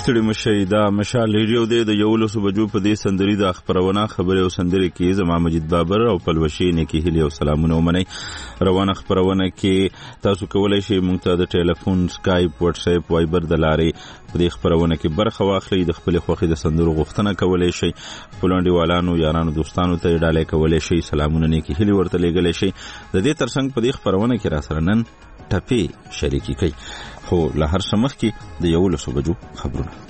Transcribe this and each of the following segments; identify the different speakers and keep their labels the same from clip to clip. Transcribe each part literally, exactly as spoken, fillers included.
Speaker 1: ستړي مشي دا مشال ریډیو دی د یولسو بجو په دې سندري د خبرونه خبرې او سندري کې زما مجید بابر او پلوشي نه کې هلي او سلامونه ومني. روانه خبرونه کې تاسو کولای شئ مونږ ته د ټلیفون، سکایپ، واتس اپ، وایبر د لارې په دې خبرونه کې برخه واخلئ. د خپل خوښي د سندرو غوښتنه کولای شئ. خپلوانډیوالانو، یارانو، دوستانو ته ډالۍ کولای شئ. سلامونه نه کې هلي ورته لېږلی شئ. د دې ترڅنګ په دې خبرونه کې را سره نن ټپې شریکي کوي. خو له هر څه مخکې د یولسو بجو خبرونه.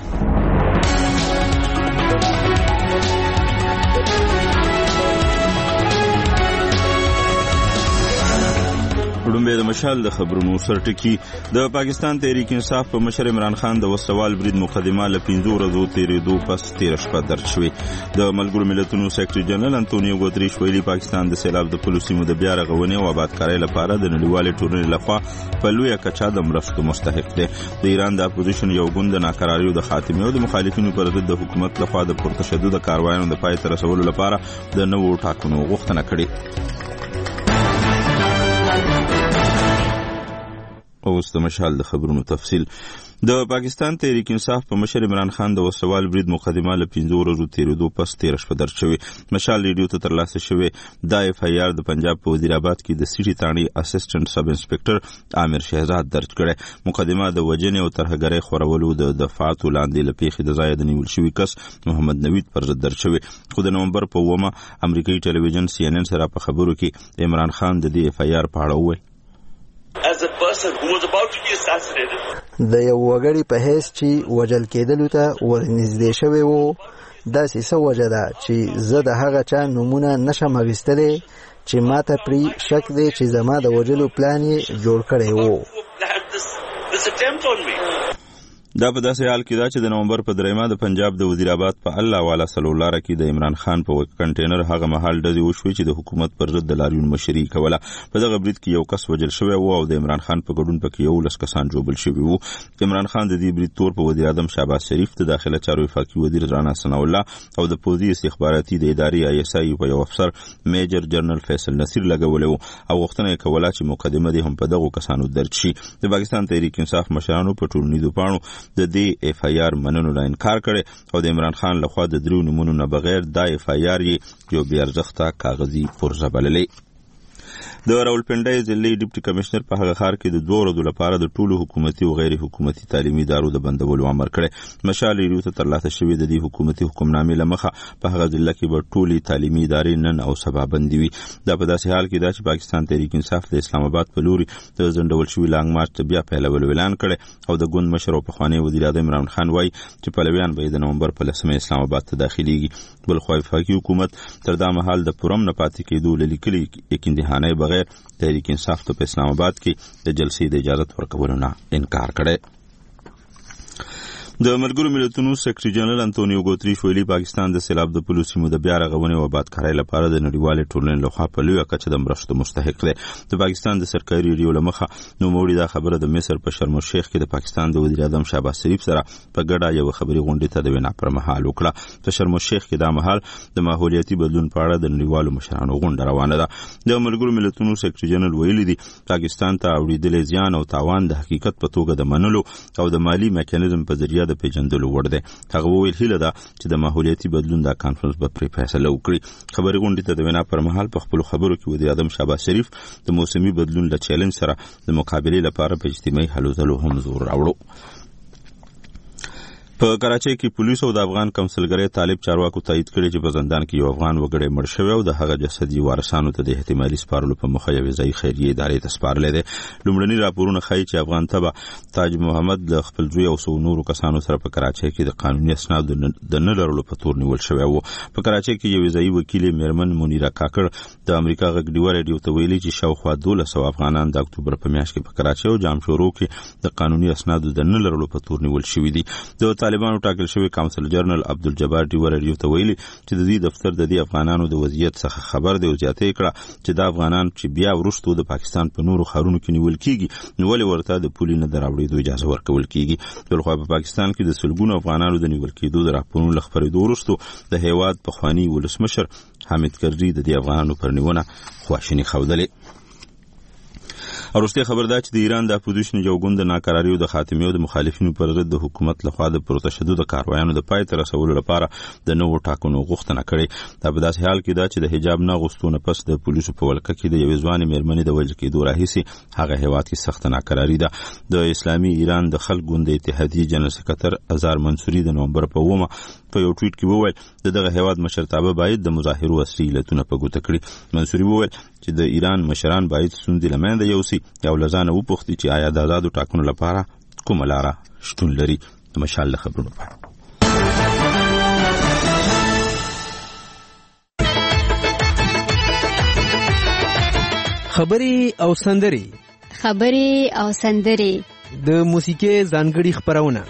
Speaker 1: وړومبې د مشال د خبرونو سرټکی. د پاکستان تحریک انصاف په مشر عمران خان د وسوال برید مقدمه له پنځو ورځو تیرېدو پس تېره شپه درج شوې. د ملګرو ملتونو سیکرټري جنرال انټونیو ګوتریش ویلي پاکستان د سیلاب د خپلو سیمو د بیا رغونې او آبادکارۍ لپاره د نړیوالې ټولنې لخوا په لویه کچه د مرستو مستحق دی. د ایران د اپوزیشن یو ګوند د ناکراریو د خاتمې او د مخالفینو پر ضد د حکومت لخوا د پرتشدد کاروایانو د پای ته رسولو لپاره د نوو ټاکنو غوښتنه کړې. اوس د مشال د خبرونو تفصیل. د پاکستان تحریک انصاف په مشر عمران خان د وسوال برید مقدمه له پنځو ورځو تیرېدو پس تېره شپه درج شوې. مشال ریډیو ته ترلاسه شوې دا اف آی آر د پنجاب په وزیر آباد کې د سیټي تاڼي اسسټنټ سب انسپکټر عامر شهزاد درج کړی. مقدمه د وژنې او ترهګرۍ خورولو د دفعاتو لاندې له پیښې د ځایه د نیول شوي کس محمد نوید پر ضد درج شوې. خو د نومبر په اوومه امریکایي ټلویزیون سی ان ان سره په خبرو کې عمران خان د دې اف آی آر په اړه وویل
Speaker 2: as a person who was about to be assassinated.
Speaker 3: د یو وګړي په حیث چې وژل کېدلو ته ورنږدې شوی وو، داسې څه وجه ده چې زه د هغه چا نومونه نشم اخیستلی چې ماته پرې شک دی چې زما د وژلو پلان یې جوړ کړی وو.
Speaker 1: دا په داسې حال کې دا چې د نومبر په دریمه د پنجاب د وزیر آباد په الله والا سلولاره کې د عمران خان په کنټینر هغه مهال ډزې وشوې چې د حکومت پر ضد د لاریون مشري کوله. په دغه برید کې یو کس وژل شوی و او د عمران خان په ګډون پکې یولس کسان ژوبل شوي وو. عمران خان د دې برید تور په وزیر اعظم شهباز شریف، د داخله چارو وفاقي وزیر رانا ثناء الله او د پوځي استخباراتي د ادارې آی اس آی په یو افسر میجر جنرال فیصل نصیر لګولې وو او غوښتنه یې کوله چې مقدمه دې هم په دغو کسانو درج شي. د پاکستان تحریک انصاف مشرانو په ټولنیزو پاڼو د دې اف آی آر منلو نه انکار کړي او د عمران خان لخوا د دریو نمونو نه بغیر دا اف آی آر یې یو بې ارزښته کاغذي پرزه بللی. د راولپنډۍ ضلعي ډیپټي کمشنر په هغه ښار کې د دوه ورځو لپاره د ټولو حکومتي او غیر حکومتي تعلیمي ادارو د بندولو امر کړی. مشال ریډیو ته ترلاسه شوې د دې حکومتي حکمنامې له مخه په هغه ضلع کې به ټولې تعلیمي ادارې نن او سبا بندي وي. دا په داسې حال کې دا چې پاکستان تحریک انصاف د اسلام آباد په لوري د ځنډول شوي لانګ مارچ ته بیا پیلولو اعلان کړی او د ګوند مشر او پخوانی وزیر اعظم عمران خان وایي چې پلویان به د نومبر په لسمه اسلام آباد ته داخليږي. بل خو وفاقي حکومت تر دا مهال د پرم نه پاتې کېدو له لیکلي یقیندهانه بغیر تحریک انصاف ته په اسلام آباد کې د جلسې د اجازت ورکولو نه انکار کړی. د ملګرو ملتونو سیکرټري جنرال انټونیو ګوتریش ویلي پاکستان د سیلاب د خپلو سیمو د بیا رغونې او آبادکارۍ لپاره د نړیوالې ټولنې لخوا په لویه کچه د مرستو مستحق دی. د پاکستان د سرکاري ریډیو له مخه نوموړي دا خبره د مصر په شرم الشیخ کې د پاکستان د وزیر اعظم شهباز شریف سره په ګډه یوه خبري غونډې ته د وینا پر مهال وکړه. په شرم الشیخ کې دا مهال د ماحولیاتي بدلون په اړه د نړیوالو مشرانو غونډه روانه ده. د ملګرو ملتونو سیکرټري جنرال ویلي دي پاکستان ته اورېدلې زیان او تاوان د حقیقت په توګه د منلو او د مالی میکانیزم په ذریعه د پیژندلو وړ دی. هغه وویل هیله ده چې د ماحولیاتي بدلون دا کانفرنس به پرې فیصله وکړي. خبري غونډې ته د وینا پر مهال په خپلو خبرو کې وزیر اعظم شهباز شریف د موسمي بدلون له چیلنج سره د مقابلې لپاره په اجتماعي هلو ځلو هم زور راوړو. په کراچۍ کې پولیس او د افغان کونسلګرۍ طالب چارواکو تایید کړی چې په زندان کې یو افغان وګړی مړ شوی او د هغه جسد یې وارثانو ته د احتمالي سپارلو په موخه یوې ځایي خیریه ادارې ته سپارلی دی. لومړني راپورونه ښایي چې افغان تبه تاج محمد له خپل زوی او څو نورو کسانو سره په کراچۍ کې د قانوني اسنادو د نه لرلو په تور نیول شوی و. په کراچۍ کې یوې ځایي وکیلې میرمن منیره کاکړ د امریکا غږ ډیوه راډیو ته ویلي چې شاوخوا دولس سوه افغانان د اکتوبر په میاشت کې په کراچۍ او جامشورو کې د قانوني اسنادو د نه لرلو په تور نیول شوي دي. د طالبانو ټاکل شوی کونسل جنرال عبدالجبار ډیوه راډیو ته ویلي چې د دې دفتر د دې افغانانو د وضعیت څخه خبر دی او زیاته کړه چې دا افغانان چې بیا وروسته د پاکستان په نورو ښارونو کې نیول کیږي نو ولې ورته د پولي نه دراوړېدو اجازه ورکول کیږي. بلخوا په پاکستان کې د سلګونو افغانانو د نیول کېدو د راپورونو له خپرېدو وروسته د هیواد پخواني ولسمشر حامد کرزي د دې افغانانو پر نیونه خواشیني ښودلې. وروستي خبر دا چې د ایران د اپوزیشن یو ګوند ناکراری او د خاتمي او د مخالفینو پر ضد د حکومت لخوا د پروتشدد کاروایانو د پای ته رسولو لپاره د نوو ټاکنو غوښتنه کړې. دا په داسې حال کې دا چې د حجاب نه غوښتنه پس د پولیسو په ولکه کې د یوې ځوانې مېرمنې د وژل کېدو راهیسې هغه هیواد کې سخت ناکراری ده. د اسلامي ایران د خلق ګوند اتحادیې جنرال سکرټر ازار منصوري د نومبر په اومه په یو ټویټ کې وویل د دغه هیواد مشرتابه باید د مظاهرو اصلي علتونه په ګوته کړي. منصوري وویل چې د ایران مشران باید ستونزې له منځه یوسي او له ځانه وپوښتي چې آیا د آزادو ټاکنو لپاره کومه لاره شتون لري. د مشال له خبرونو په
Speaker 4: خبري او سندري
Speaker 5: خبري او سندري
Speaker 4: د موسیقي ځانګړي خبرونه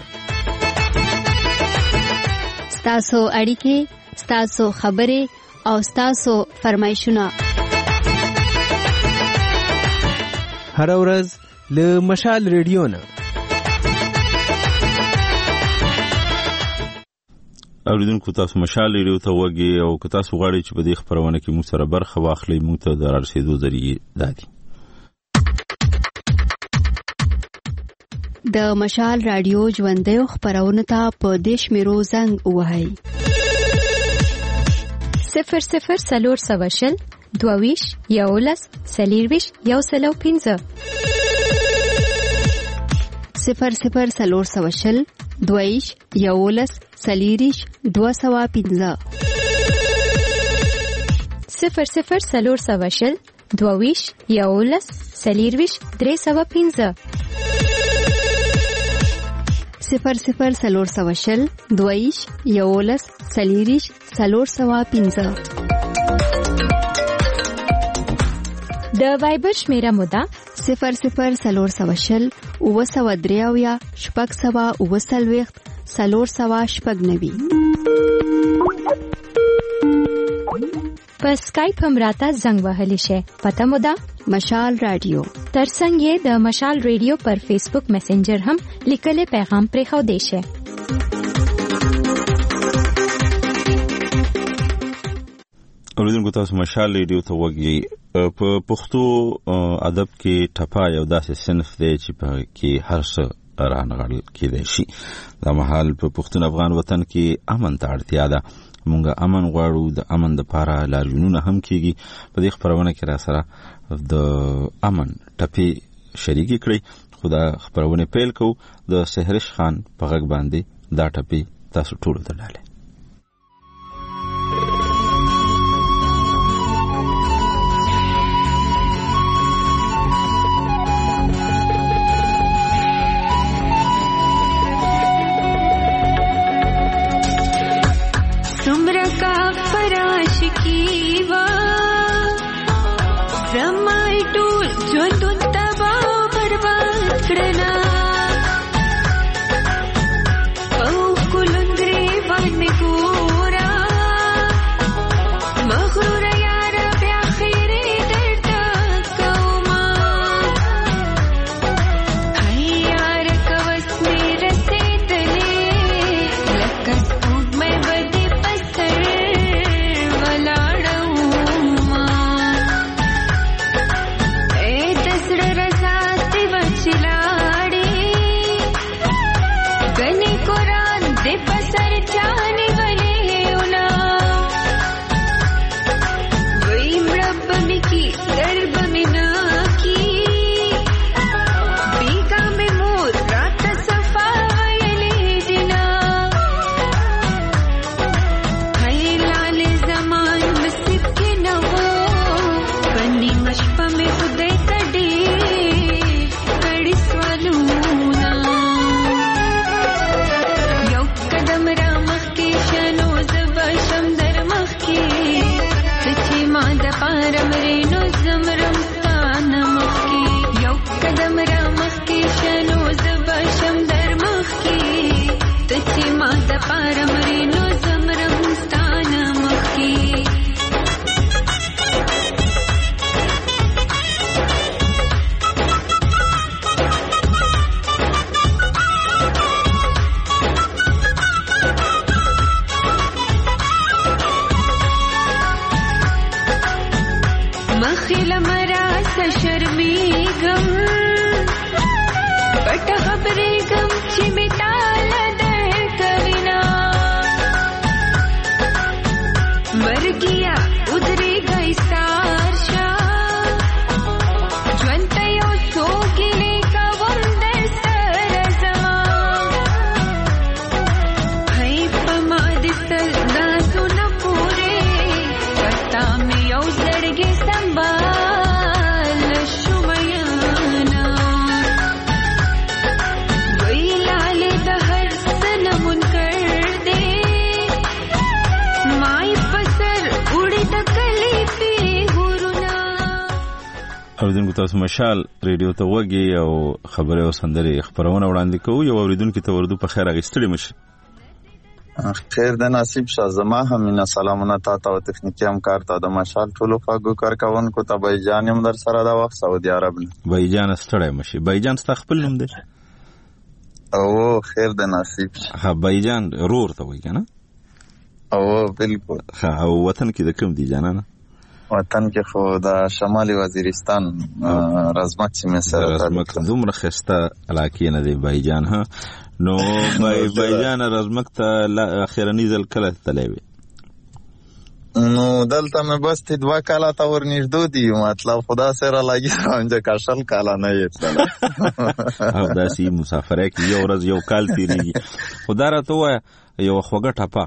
Speaker 5: ستاسو اړیکې ستاسو خبري او ستاسو فرمایشونه
Speaker 4: هر ورځ له مشال ریډیو نه.
Speaker 1: اوریدونکو تاسو مشال ریډیو ته وګورئ او که تاسو غواړئ چې په دې خبرونه کې موږ سره برخه واخلئ موږ ته د رسیدو ذریعہ دادي.
Speaker 5: د مشال رادیو ژوندۍ خبرونه ته په دیش میرو زنګ وهاي
Speaker 6: صفر صفر سلور سواشل دوویش یولس سلیرویش یو سلو پینزه
Speaker 5: صفر صفر سلور سواشل دوویش یولس سلیریش دو سوا پینزه
Speaker 6: صفر صفر سلور سواشل دوویش یولس سلیرویش درې سوا پینزه
Speaker 5: صفر صفر سلور سواشل دوویش یولس سلیریش سلور سوا پینزه.
Speaker 6: د وایبر شمیره مودا
Speaker 5: صفر صفر سلور سواشل اوه سوا دریاویا شپږ سوا اوه سلویښت سلور سوا شپږ نوي.
Speaker 6: په اسکایپ هم راته زنګ وهلی شي. پته مو ده
Speaker 5: مشال رادیو.
Speaker 6: ترڅنګ یې د مشال رادیو پر فیسبوک میسنجر هم لیکلي پیغام پرې خو دی شي.
Speaker 1: اوریدونکو تاسو مشال ریډیو ته وګورئ. په پښتو ادب کې ټپه یو داسې صنف دی چې په کې هر څه رانغړل کېدای شي. دا مهال په پښتون افغان وطن کې امن ته اړتیا ده. مونږه امن غواړو. د امن لپاره لاریونونه هم کیږي. په دې خبرونه کې را سره د امن ټپې شریکي کړئ. خو دا خبرونه پیل کوو د سحرش خان په غږ باندې دا ټپې تاسو ټول ته ډاله.
Speaker 7: مخیل مرا څه شرمېږم پټه خبرېږم چې مې تاله درکوینه مرګیا ودرېږه ایثار شه ژوند ته یو څو ګیلې کوم در سره زما هی په ما د سل نازونه پورې پتا مې یو زړګی سنبال شوم یانا وی لاله د هر څه نه منکر دی مای پسر وړي د کلی پیغورونه.
Speaker 1: اوریدونکو تاسو مشال ریډیو ته وګي او خبره او سندري خبرونه وړاندې کوو. یو اوریدونکو ته وردو په خیر اغستړي مشه.
Speaker 8: خیر د نصیب شاه زما همینا سلامونه تا ته او تخنیکی همکار ته د مشال ټولو خواږو کارکوونکو ته بایجان هم در سره دا وخت سعودي عرب نه
Speaker 1: بایجان ستړی مشه. بایجان ستا خپل نوم دی؟
Speaker 8: او خیر د نصیب
Speaker 1: ها بایجان رور ته وایي کنه؟
Speaker 8: او بالکل.
Speaker 1: ها او وطن کې د کوم دی جانانه؟
Speaker 8: وطن کې خو د شمالي وزیرستان رزمک سیمه سره
Speaker 1: رزمک دومره خسته علاقې نه دی بایجان. ها نو بای بایجان رزمک ته اخیرنی ځل کله تللی وي؟
Speaker 8: نو دلته مې بس تی دوه کاله ته ورنږدې دي مطلب خدا سره لګي چې کاشل کاله نه یې تللی
Speaker 1: او داسې مسافرۍ کې یو ورځ یو کال تېرېږي. خو دا راته ووایه یوه خوږه ټپه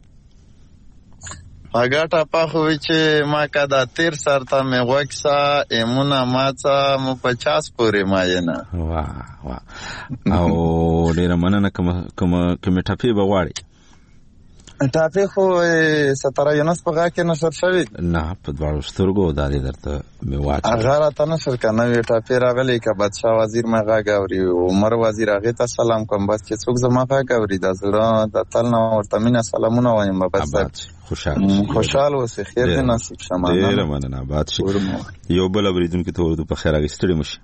Speaker 8: خوږه ټپه خو وي چې ما که دا تېر سر ته مې غوږ سه ایمونه ماڅه مو په چاس پورې ماینه.
Speaker 1: واه واه او ډېره مننه. کومې ټپې به غواړې؟
Speaker 8: ټاپې خو ستاره یونس په غا کې نشر شوي
Speaker 1: نه په دواړو سترګو دا دې درته مې واچوي.
Speaker 8: هغه راته نشر که نوې ټاپې راغلې که بادشاه وزیر مې غږ اوري عمر وزیر هغې ته سلام کوم بس چې څوک زما غږ اوري د زړه د تل نه ورته مینه سلامونه وایم. بس خوشحال اوسې. خیر دې نصیب شه.
Speaker 1: ډېره مننه. آباد شي. یو بل اورېدونکي ته وردو په خیر هغې ستړي مه شي.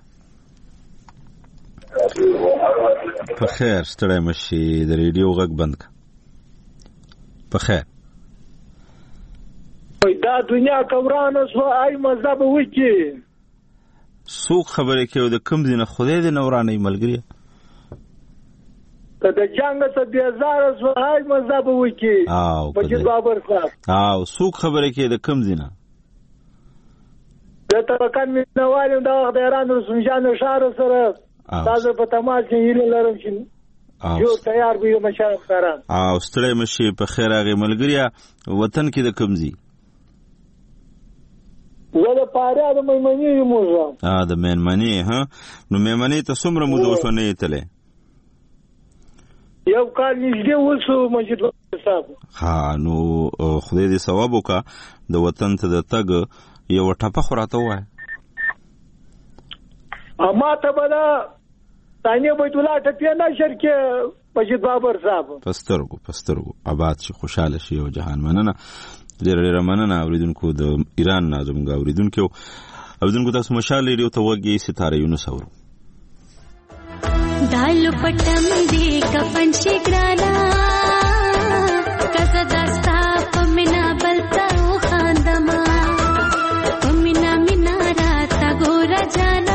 Speaker 1: په خیر ستړی مه شي. د ریډیو غږ بند که په خیر.
Speaker 9: دا دنیا کورانه سو آی مذهب وکی
Speaker 1: څوک خبرې کوي د کوم ځای نه خدای دې نه ورانوي ملګریه
Speaker 9: که د جنګ څخه بیزاره سو آی مذهب وکی مجید بابر صاحب
Speaker 1: او څوک خبرې کوي د کوم ځای نه
Speaker 9: د تبکان مینوالیم د وخت د ایران رسول جان ښار سره تاسو په تماس کې هیله لرم چې جو تیار به مشرف سره
Speaker 1: او ستړی مشي. په خیر هغې ملګریه وطن کې د کوم ځای؟
Speaker 9: زه د فاریاب د میمنې یم.
Speaker 1: د میمنې. ها نو میمنې ته څومره موده وشوه نه یې تللی؟
Speaker 9: یو کال نږدې وشو مجید صاحب.
Speaker 1: ها نو خدای دې ثواب وکړه د وطن ته د تګ یوه ټپه خو راته ووایه.
Speaker 9: ما ته به دا ثانیه بیت الله ټپې نشر کې مجید بابر صاحب
Speaker 1: په سترګو په سترګو آباد شي خوشحاله شي او جهان. مننه ډېره ډېره مننه اورېدونکو د ایران نه زموږ اورېدونکو اورېدونکو تاسو مشال ریډیو ته وګورئ ستاره یونس اورو
Speaker 7: دالو پټم دې کفن شي ګرانا کزه دستا پمنا بلتا خاندما پمنا مینا راتا ګورا جانا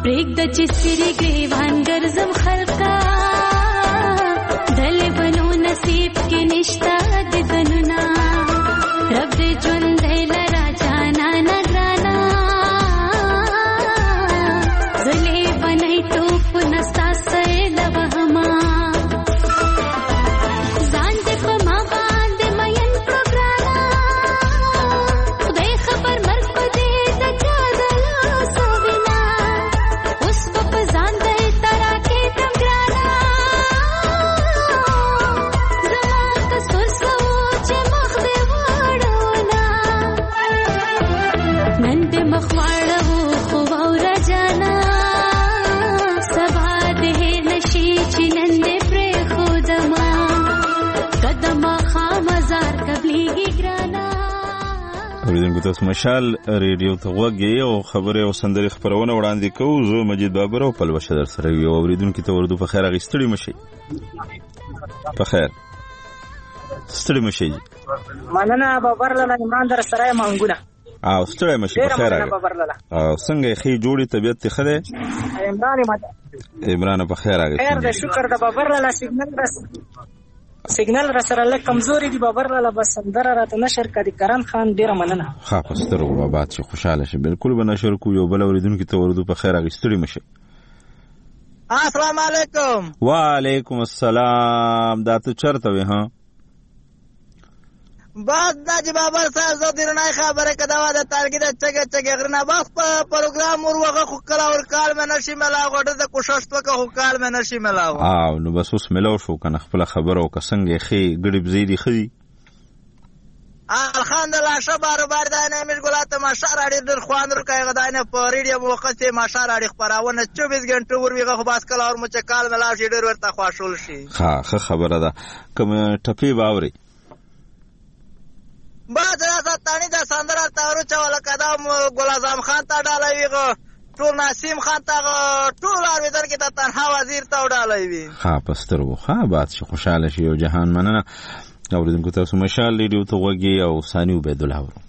Speaker 7: پرېږده چې سرې ګریوان ګرځم خلقا دلې بنو نصیب کې نشته د ګنونه رب دې ژوندی لرا جانا نه ګرانا زلې بنئ توپ نستا سیل وهما ځان دې په ما باندې مین پروګرانا خدای خبر مرګ په دې د چا د لاسو بنا اوس په ځان دې ترا کې تم ګرانا زما کسور سو چې مخ دې واړونا نن دې مخ واړو خو واورا جانا سبا دې نشي چې نن دې پرې خودما قدمه خامزار قبليږي ګرانا.
Speaker 1: اوریدونکو تاسو مشال ریډیو ته غوږی او خبره او سندري خبرونه وړاندې کوو. زه مجید بابر او پلوشه در سره یو. اوریدونکو ته وردو په خیر اغستړي مشي په خیر ستړي مشي
Speaker 10: مننه بابر لاله عمران در سره مانګونه
Speaker 1: او ستړي مشي په خیر او څنګه خې جوړي طبيعت ته خره
Speaker 10: عمران ماته
Speaker 1: عمران په خیر اغستړي
Speaker 10: خیر ده شکر ده بابر لاله سیګنل بس سیګنل را سره لکه کمزوري دی بابر لاله بس اندر راته نشر کړي کرن خان ډیره مننه
Speaker 1: ها پستر او بابا چې خوشاله شي بالکل به نشر کو یو بل اوریدونکو ته وردو په خیر اغستړي مشي.
Speaker 10: السلام علیکم.
Speaker 1: وعلیکم السلام. دا ته چرته وې ها
Speaker 10: باز ناجی بابر صاحب زه درنای خبره کدا د تارګې د چګه چګه غرنا باز په پروګرام ورغه خو کلا ور کال مې نشي ملا غوډه د کوشش وکه خو کال مې نشي ملا
Speaker 1: او نو بس اوس ملو شو کنه خپل خبره او کسنګ خې ګړي بزيدي خدي
Speaker 10: الحمدلله شبار بار دانه مې ګلاته ما شارړي در خوان ور کای غدانه په ریډیو وخت ما شارړي خبرونه چوبیس غنټه ور ویغه خو باس کلا ور مچ کال ملا شي ډیر ورته خواشول شي.
Speaker 1: ها خبره ده کوم ټپی باوري
Speaker 10: باز راځه تانی د سندره تارو چواله قدم ګل اعظم خان ته ډالويغه ټول نسیم خان ته ټول ارویدر کې د تنها وزیر ته ډالوي.
Speaker 1: ها پسترو ها بات شي خوشاله شي او جهان مننه. اوریدونکو تاسو مشال ریډیو ته وګي او ثاني عبید الله ورو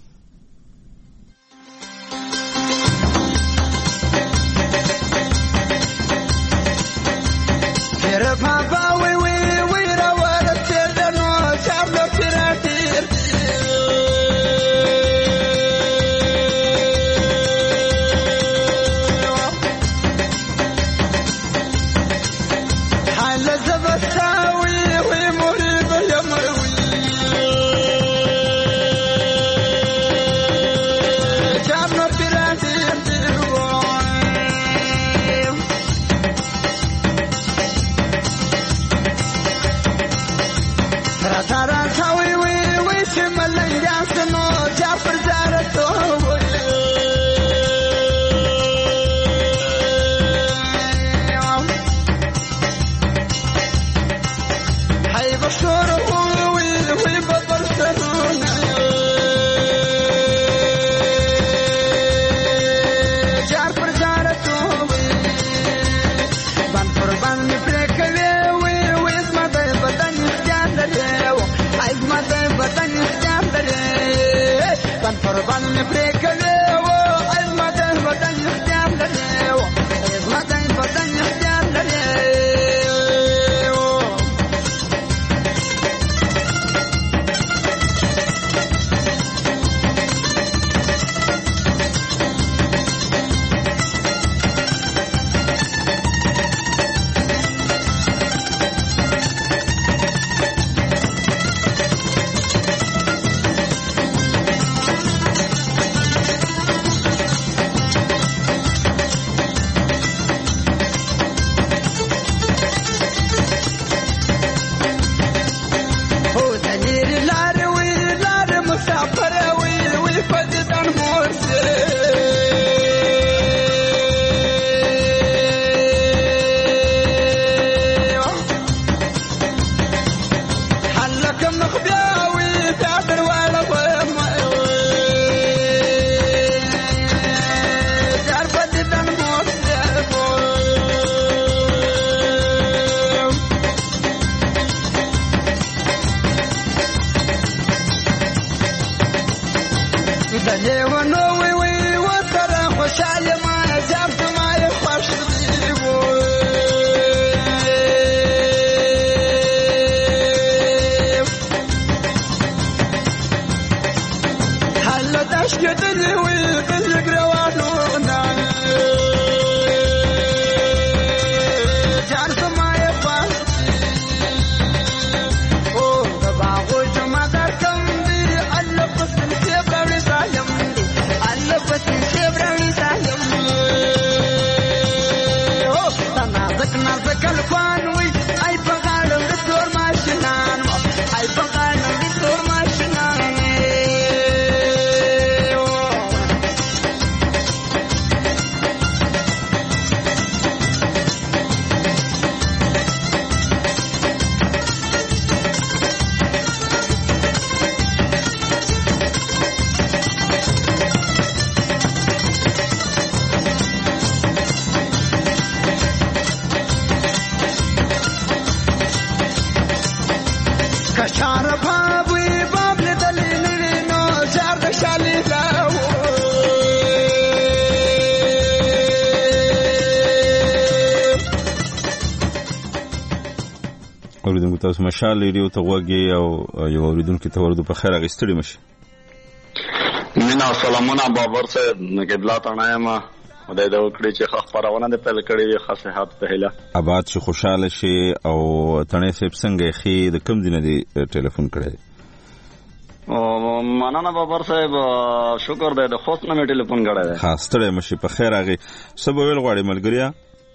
Speaker 1: تاسو مشال ریډیو ته وګورئ او یو اوریدونکو ته ورته په خیر غستړي مشي.
Speaker 11: مینا سلامونه بابر صاحب قبله تنایم خدای دې وکړي چې خبرونه دې پیل کړې وي خاصه حد په هله
Speaker 1: آباد شي خوشاله شي او تنه صاحب څنګه خې د کم دینه دی ټلیفون کړی
Speaker 11: او مننه بابر صاحب شکر دې د خوست نه ټلیفون کړی
Speaker 1: خاص ته مشي په خیر هغه سبب ویل غواړي ملګریا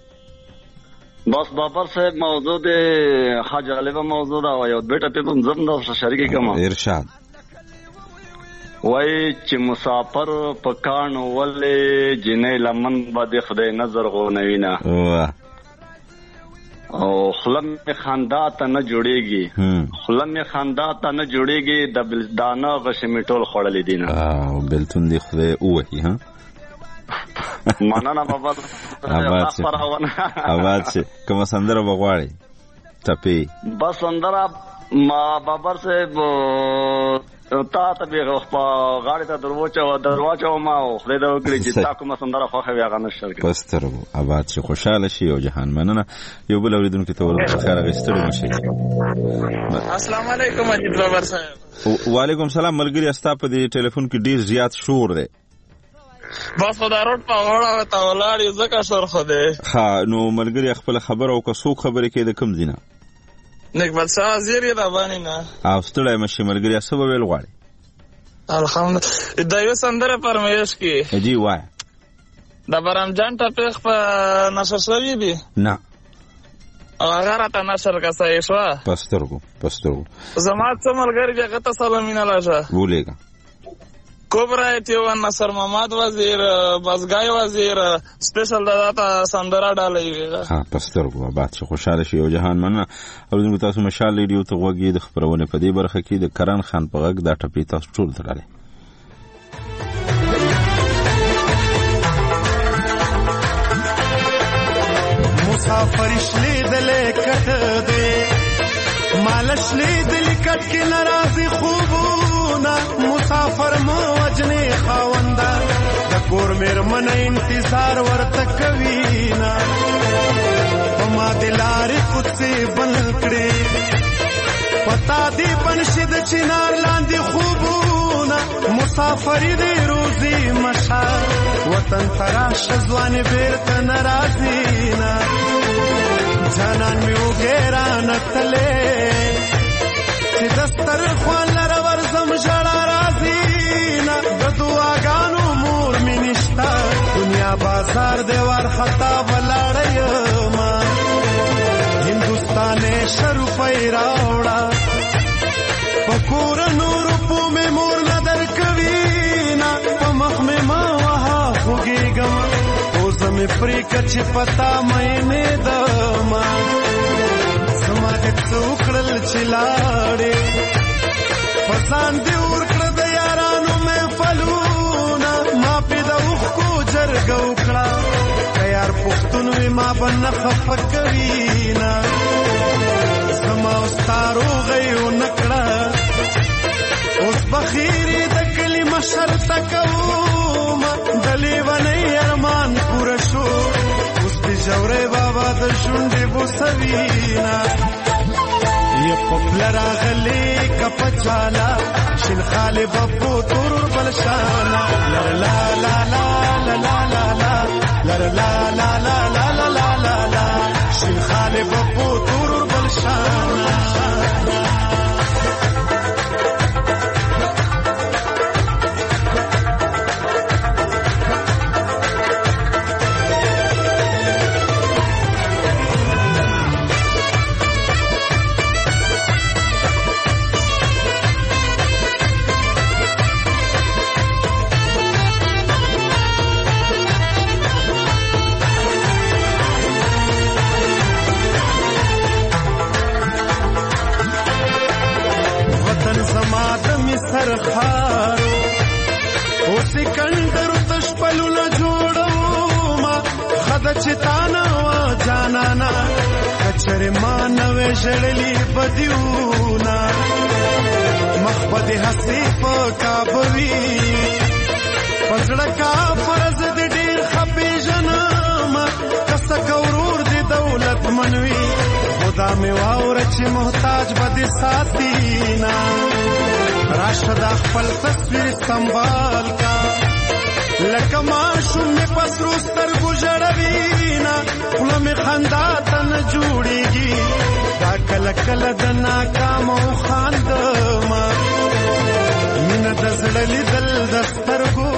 Speaker 11: بس بابر صاحب موضوع دې حاجه موضوع دا یو بیٹه په زم د شریک کما
Speaker 1: ارشاد
Speaker 11: وای چې مسافر په کان ولې جنې لمن باندې خدای نظر غونوینا او خلم خندا ته نه جوړيږي خلم خندا ته نه جوړيږي د بلدانه غشمیټول خړلې دینه
Speaker 1: او بلتون دی خدای اوهي ها
Speaker 11: مننه بابا
Speaker 1: آواز چې کوم سندره بغواړي ټپي
Speaker 11: بس سندره ما بابر صاحب تا ته به غاړه ته دروازه او دروازه ما خدای دا وکړي چې تا کومه سندره خوښه وي هغه نشر کړي
Speaker 1: بس تر آباد شي خوشاله شي او جهان مننه یو بل اوریدونکو ته ورته خیر غستړي مشي.
Speaker 12: السلام علیکم اجید بابر صاحب.
Speaker 1: وعلیکم السلام ملګری استا په دې ټلیفون کې ډیر زیات شور دی
Speaker 12: بس خدای روټ په وړه تا ولاړ یو ځکه شور خو دی
Speaker 1: ها نو ملګری خپل خبر او که څوک خبرې کې د کم دینه
Speaker 12: نکبل شاه وزیر یې دا باندې نه
Speaker 1: او ستړی مشي ملګری سبب ویل غواړي
Speaker 12: الحمدلله دا یو سندره پرمیش کې
Speaker 1: جی وای
Speaker 12: دا برام جان ټاپخ په نشر شوی دی
Speaker 1: نه
Speaker 12: او هغه راته نشر کا صحیح شو
Speaker 1: پسترګو پسترګو
Speaker 12: زما څه ملګری چې هغه ته سلامونه لاشه
Speaker 1: بولیګا
Speaker 12: کوبرا ایتیو نصر محمد وزیر بازګای وزیر سپیشل داتا سندرا ډالې
Speaker 1: ها پسترګو آباد شي خوشاله شي او جهان مننه او زموږ تاسو مشال ریډیو ته وګورئ د خبرونه په دې برخه کې د کرن خان په غږ دا ټپی تاسو ټول تراله
Speaker 13: مسافر شلې دلې کټ دې مالش لې دلې کټ کې ناراضي خوبونه مسافر مو وجنې خاوندا د کور مېر من انتظار ورته کوي نا ما دلارې کوڅې بل کړې پتا دې بنشد چنار لاندې خوبونه مسافر دې روزي مشا وطن تراش ځوان بیرته ناراضي نا جانان می وګرا نتلې چې دستر خوان لر ورزم جړا راځي نا د دعاګانو مور می نشتا دنیا بازار دیوار خطا ولاړې ما هندوستان شرو پیراوړه پکور نور په می مور نظر کوي نا په مخ می ما وها خوګېګم او زم پرې کچ پتا مې نه دما سماج څوکړل چلاړې پسان دی ور کړ د یارانو مې فلونا ما پیدا وخو جرګو کړه یار پښتون وی ما بن خفقوینا سما استارو غيو نکړه اوس بخیری د کلمه شرط کوم دلی ونی ارمان پور شو اوس په جوړه بابا د شونډې بوسوینا ی پپلرا غلی کپچالا شین خاله بپو تور بلشانا لا لا لا لا لا لا لا لا لا لا لا لا لا لا لا شین خاله بپو تور بلشانا سرخارو او سکندر تشپلو لجوڑو ما خد چتانا و جانانا کچر مانوے جڑلی بدیونا مخبد حسیف کابوی پزڑکا فرز دی دیر خبی جناما کسک ورور دی دولت منوی خود دا مې واوره چې محتاج به دې ساتینا راشه دا خپل تصویر سنبال کا لکه ماشوم مې په سرو سترګو ژړوینا خوله مې خندا ته نه جوړېږي دا کله کله د ناکامو خاندمه مینه د زړه لیدل د سترګو.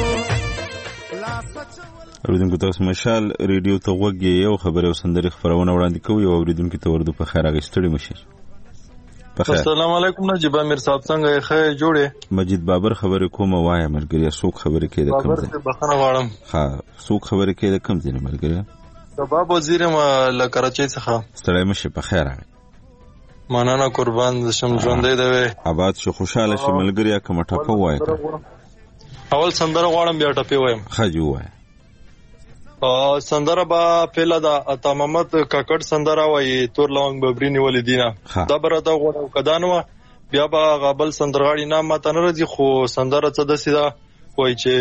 Speaker 1: اوریدونکو تاسو مشال ریډیو ته غوږ یې یو خبرې او سندرې خپرونه وړاندې کوي او اوریدونکو ته ورده په خیر اغستړي مشي.
Speaker 14: السلام علیکم نجیب امیر صاحب څنګه یې خیر جوړې؟
Speaker 1: مجید بابر خبرې کومه وایه ملګری څوک خبرې کوي د کوم ځای؟
Speaker 14: بابر بخښنه غواړم.
Speaker 1: ها څوک خبرې کوي د کوم ځای ملګری؟
Speaker 14: شباب وزیر ما له کراچۍ څخه.
Speaker 1: ستړی مشه په خیر راغی.
Speaker 14: مننه قربان شم ژوندې دی.
Speaker 1: آباد شو خوشاله شي ملګری کوم ټاپه وایي.
Speaker 14: اول سندره غواړم بیا ټاپه وایم.
Speaker 1: خاجو وایي.
Speaker 14: ا سندره با پهلا دا عطا محمد کاکړ سندره وایي تور لونګ ببرینی ولیدینا دا برته غوړو کدانو بیا با غابل سندرغاړي نام ماته نه راځي خو سندره څه د سیدا وایي چې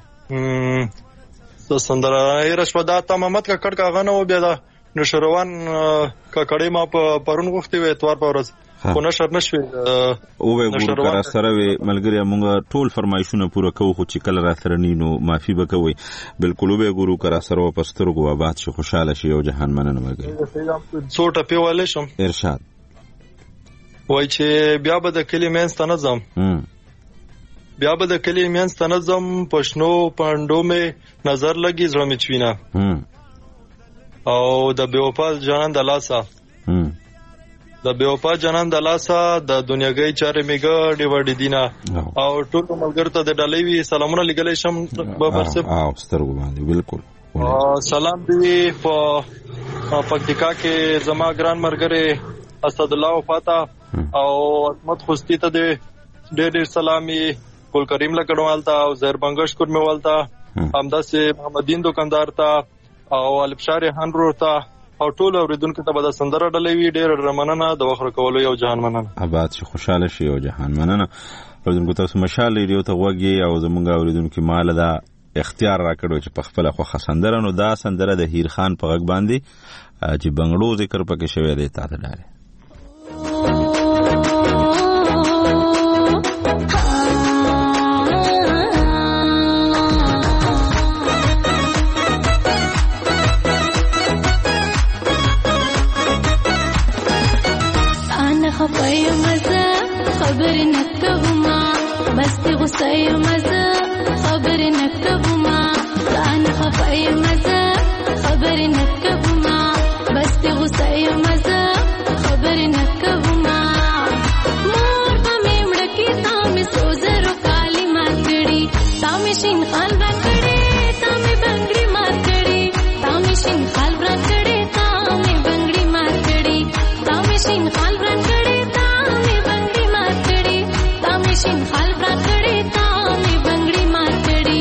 Speaker 14: م سندره یې رشوه دا عطا محمد کاکړ کاغه نو بیا دا نشروان کاکړې ما په پرون غوښتي وې اتوار په ورځ خو نشر نشوي
Speaker 1: او به ګورو کرا سره وي ملګری موږ ټول فرمایشونه پوره کوو خو چې کله را سره نینو معافي وکوي بالکل به ګورو کرا سره پسترګو آباد شي خوشاله شي او جهان مننه ملګری
Speaker 14: څو ټپه والے شم
Speaker 1: ارشاد
Speaker 14: وای چې بیا به د کلی مینس تنظم بیا به د کلی مینس تنظم پښنو پاندو می نظر لګي زړه می چوينا او د بیوپال جانان د لاسا د بیوپا جنان د لاسا د دنیاګي چارې میګه دی وړي دینا او ټول ملګر ته د ډالۍ وی سلامونه لګلې شم بابر صاحب
Speaker 1: او سترګو باندې بالکل
Speaker 14: سلام دی په پکتیکا کې زما ګران مرګره اسد الله وفاتا او عظمت خوستی ته ډېر ډېر سلامي ګل کریم لګړوالتا او زهر بنگش کور میوالتا همدا سه محمدین دکاندار تا او البشار خان ورتا او ټول اوریدونکو ته به د سندره ډلې وی ډېر مننه د وخت کولو یو جهان مننه
Speaker 1: آباد شي خوشاله شي او جهان مننه اوریدونکو تاسو مشال ریډیو ته وګي او زمونږ اوریدونکو مال دا اختیار راکړو چې په خپل خو سندره نو دا سندره د هیر خان په غږ باندې چې بنگړو ذکر پکې شوی دی تاسو ډاره
Speaker 7: خفايا مزا خبر نكتبما بس غصايا مزا خبر نكتبما أنا خفايا مزا خبر نكتبما بس غصايا مزا خبر نكتبما مور بمي مڑکی تامي سوزرو کالی ماتڑی تامي شین خال برکڑی تامي بنگڑی ماتڑی تامي شین خال برکڑی تامي بنگڑی ماتڑی تامي شین خال برکڑی شین خال برکړې تا مې بنگړي ماتړي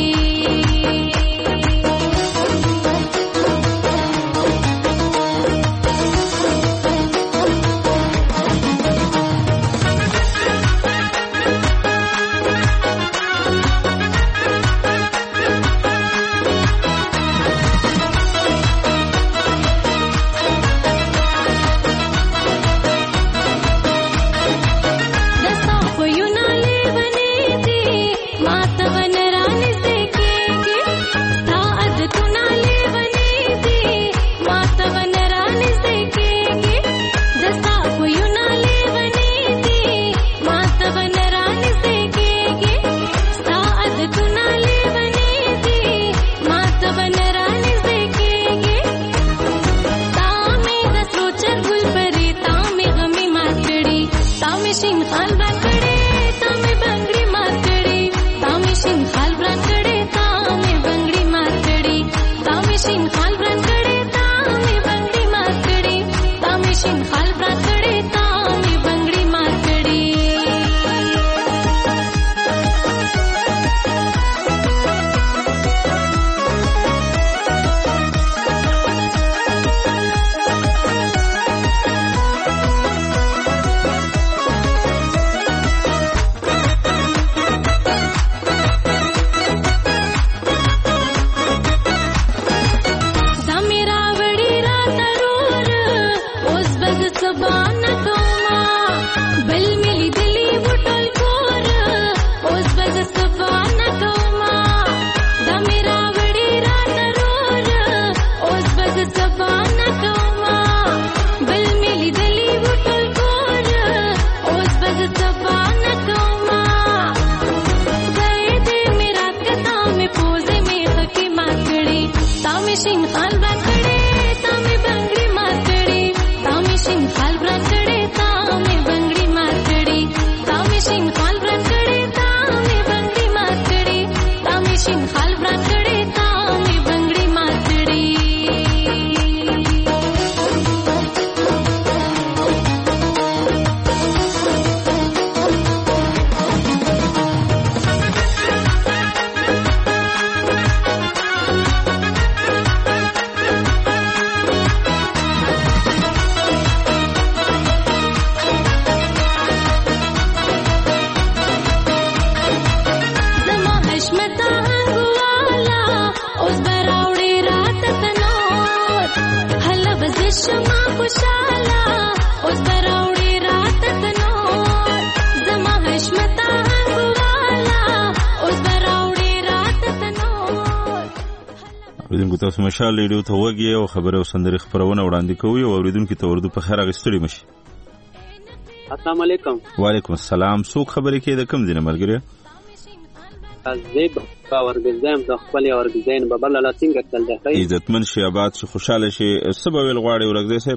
Speaker 7: هلا بزش ما خوشاله اوس براوړي رات تنور زما حشمتا هنګواله اوس براوړي رات تنور.
Speaker 1: اوریدونکو تاسو مشال ریډیو ته وګورئ او خبره او سندري خبرونه وړاندې کوي او اوریدونکو ته ورته په خیر غستړي مشي.
Speaker 15: السلام علیکم.
Speaker 1: وعلیکم السلام. څوک خبرې کوي د کوم دینه ملګری؟
Speaker 15: زیب ورګزایم د خپل ورګزاین بابا لاله څنګه تل ده.
Speaker 1: عزتمن شي آباد شي خوشاله شي سبا ویل غواړي ورګزای صاحب.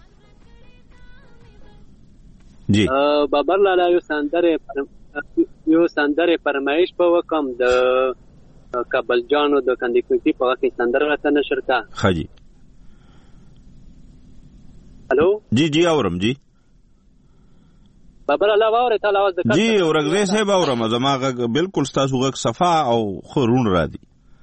Speaker 1: جی
Speaker 15: بابا لاله یو سندره یو سندره فرمایش په وکم د کابل جانو د کندی کوټی په کې سندره راته نشر کا.
Speaker 1: خاجي
Speaker 15: الو
Speaker 1: جی جی اورم جی
Speaker 15: بابا لاله واره تعالی आवाज د
Speaker 1: جی ورګزای صاحب اورم زماغه بالکل تاسو غږ صفا او خورون را دي.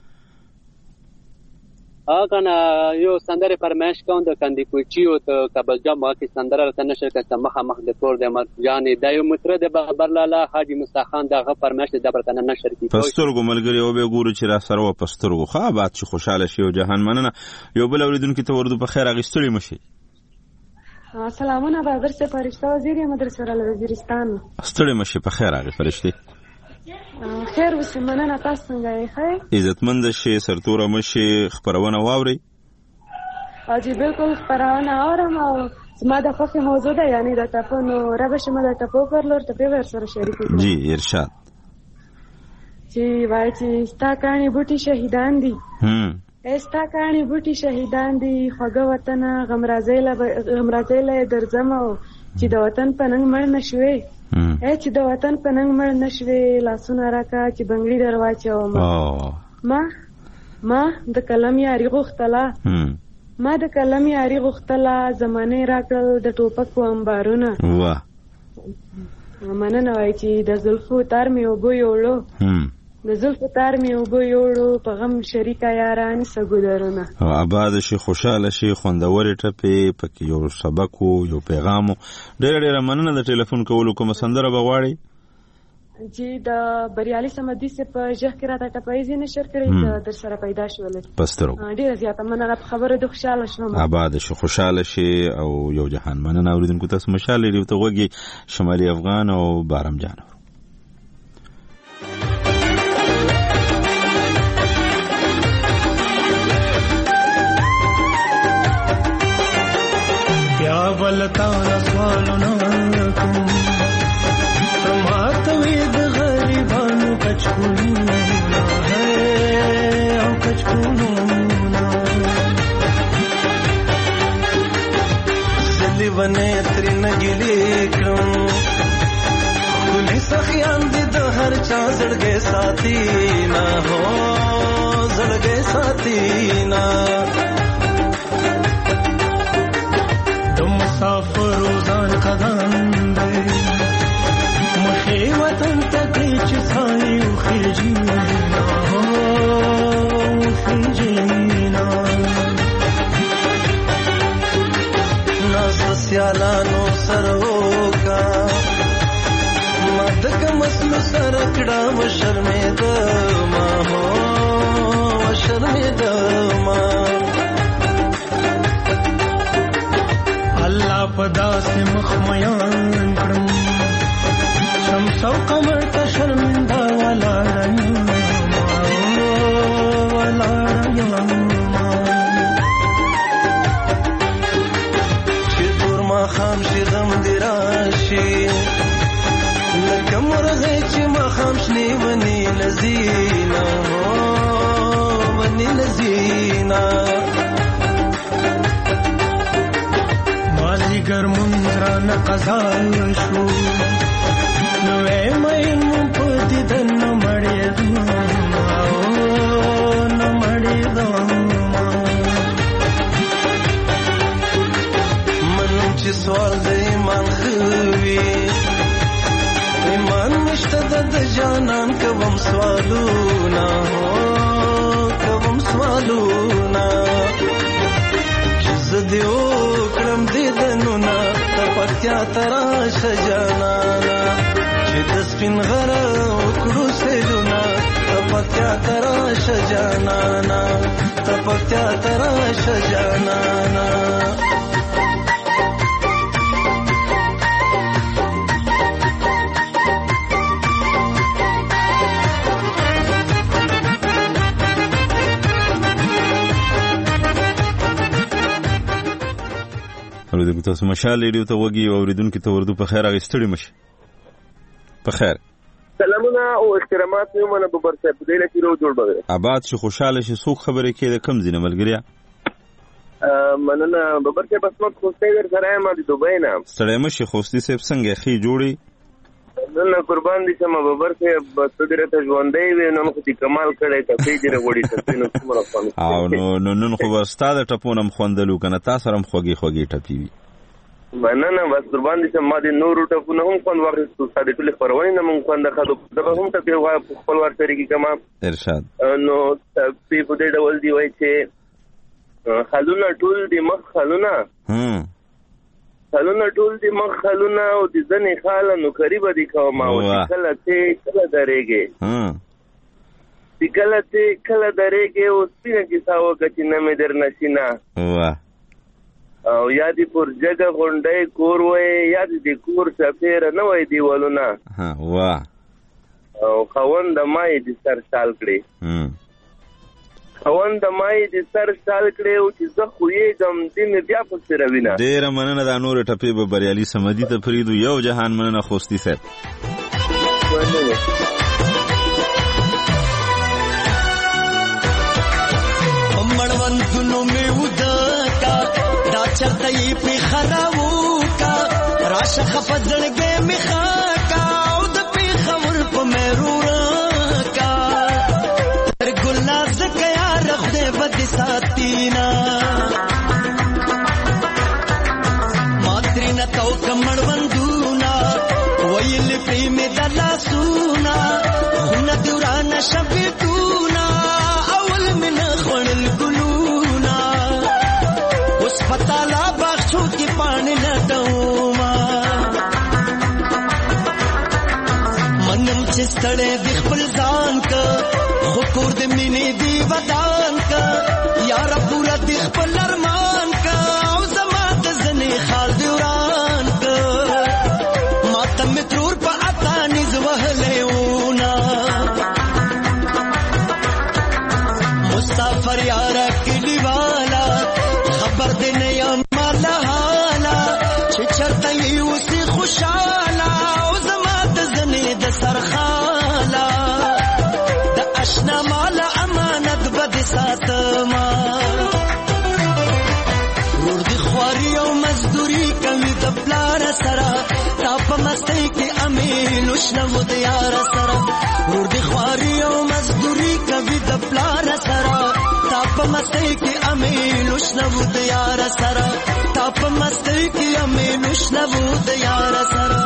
Speaker 15: ا کنه یو سندره فرمایش کوم د کندی کوټی او د کابل جانو کې سندره راته نشر کا مخه مخ د تور د مرجانې د یو متر د بابا لاله حاجی مستخان دغه فرمایش د برکنه نشر کی.
Speaker 1: پسترګو ملګری او به ګورو چې را سره و پسترګو خو آباد شي خوشاله شي او جهان مننه. یو بل اوریدونکو ته ورته په خیر غستړي مشي.
Speaker 16: سلامونه بابر سے فرشتہ وزیر مدرسه ر وزیرستان.
Speaker 1: ستړي مشي په خیر راغی فرشتي.
Speaker 16: خیر وسه مننه تاسو څنګه یې خیر؟
Speaker 1: عزتمند شي سرتوره مشي خبرونه واوري.
Speaker 16: اجي بالکل خبرونه اورم او زما د خوښه موضوع ده یعنی د تاسو نو ربش مده ټپو پر لور ته په ور سره شریک کړئ.
Speaker 1: جی ارشاد.
Speaker 16: چې وای چې ستا کانی بوټي شهیدان دي. هم استا کانی بوټي شهیدان دي خوګه وطن غمرازیله غمرازیله درځم او چې د وطن په ننګ مړ نشوي. اے چې د وطن په ننګ مړ نشوي لاسونه راکا چې بنگړي درواچو ما ما د کلم یاري غختلا ما د کلم یاري غختلا زمانه راکړل د ټوپک و انبارونه واه مننه وای چې د زلفو تار می وبو یوړو د زلفو تار می وبو یوړو په غم شریکا یاران سګودرونه.
Speaker 1: آباد شي خوشاله شي خوندور ټپه پکې یو سبق یو پیغام ډېر ډېر مننه د ټلیفون کولو کوم سندره بغواړي.
Speaker 16: جی د بریالي سمدي سے په ژغ کې راته ټپایي نشر کړی در سره پیدا شول.
Speaker 1: پسترو
Speaker 16: ډېر زیاته مننه په خبره د خوشاله شوم.
Speaker 1: آباد شي خوشاله شي او یو جهان مننه اوریدونکو تاسو مشال لري ته وګي شمالي افغان او بارم جان.
Speaker 13: یا بلتا سوالونه کوم سمات وې د غریبانو کچکونو او کچکونو زلی ونه تر نګلې کوم کله سخیان دې د هر چا زړګې ساتي نه هو زړګې ساتي نه مسافر روزان قدم دی مخی وطن تکلی چی سایی و خیجینا و خیجینا ناس سیالانو سروکا مدک مسلو سرکڑا و شرمید ما ہو و شرمید ما الله پدا سے مخمیان کرم شمسو قمر تا شرمندہ والا رنگ والا رنگ چی دور ما خام شی غم دی راشی لکم مرغی چی ما خام شنی ونی لزینا ونی لزینا گر منزران قضا شو نوے مین پتی دن نمڑی نمڑی منم چی سوال د ایمان خوی ایمان مشتد د جانان کوم سوالونا کوم سوالونا دیو کړم دې دنونا تپتیا ترا شجانا چې د سپین غره وکړو سېلونا تپت پکتیا تراش جانانا ته پکتیا تراش جانانا
Speaker 1: اوریدونکو تاسو مشال ریډیو ته وګي او اوریدونکو ته وردو په خیر اغستړي مشه په خیر
Speaker 17: سلامونه او احترامات مې منه په برسه په دې لکه رو جوړ بغیر
Speaker 1: آباد شي خوشاله شي څوک خبرې کې کم زینه ملګریا
Speaker 17: مننه په برسه بسمت خوسته در سره ما د دوبۍ نه
Speaker 1: ستړی مشه خوستي سپ څنګه خي جوړي
Speaker 17: نن قربان دي چې ما په برسه بس دې ته ژوندې وي نو خو دې کمال کړي ته پیجره وړي ته نو څومره فن
Speaker 1: او نو نو نن خو ورستاده ټپونم خوندلو کنه تاسو هم خوږي خوږي ټپي وي
Speaker 17: مننه بس قربان دي چې ما د نورو ټپونه هم خوند واخیستو ساده ټول پرونی نه مونږ خوند خدو دغه هم ته په خپل ور طریقې کما
Speaker 1: ارشاد
Speaker 17: نو په دې ډول دی وای چې خلونه ټول دی مخ خلونه
Speaker 1: هم
Speaker 17: خلونه ټول دی مخ خلونه او د ځنې خاله نو قریب دي کوم او کله ته کله درېږي
Speaker 1: هم
Speaker 17: کله ته کله درېږي او سپینه کې ساو کچې نه مې در نشینا
Speaker 1: واه
Speaker 17: او یادی پر جگہ غونډای کور وای یادی د کور سفیر نه وای دیوالونه
Speaker 1: ها واه
Speaker 17: او خوند مای د سر سال کړي
Speaker 1: هم
Speaker 17: خوند مای د سر سال کړي او چې زه خو یې دم دې بیا په سر وینا
Speaker 1: ډیر مننه د نور ټپې به بریالي سمدي ته فریدو یو جهان مننه خوستي صاحب
Speaker 13: مړوندونو مې ودا دا چرته یې په خراو کا راشه خفځړګې مې خاکا او د په خمر په مېرورا کا تر ګلناز کیا رخ دې بد ساتینا ماترینا تو کمړوندونا ویل په مې دلا سونا خون دوران شبتونا اول من خړل ګلونا اوس پتا لا بخښو کې پانی لټوما منم چې ستړې د خپل ځان کا خو کور دې مینې دی ودان کا یار پورا د خپل ارمان کا او زما د زنې خال دوران کا ماته مترور په اتا نيز وهلهونا مسافر یار کلی والا خبر دې نه یم مالا حالا چې چرته یې اوسې خوشاله او زما د زنې د سرخاله د اشنا مال امانت بد ساتما ور دي خواري او مزدوري کوي د پلار سره تا په مستۍ کې امین وشنو د یار سره ور دي خواري او مزدوري کوي د پلار سره تا په مستۍ کې امین وشنو د یار سره تا په مستۍ کې امین وشنو د یار سره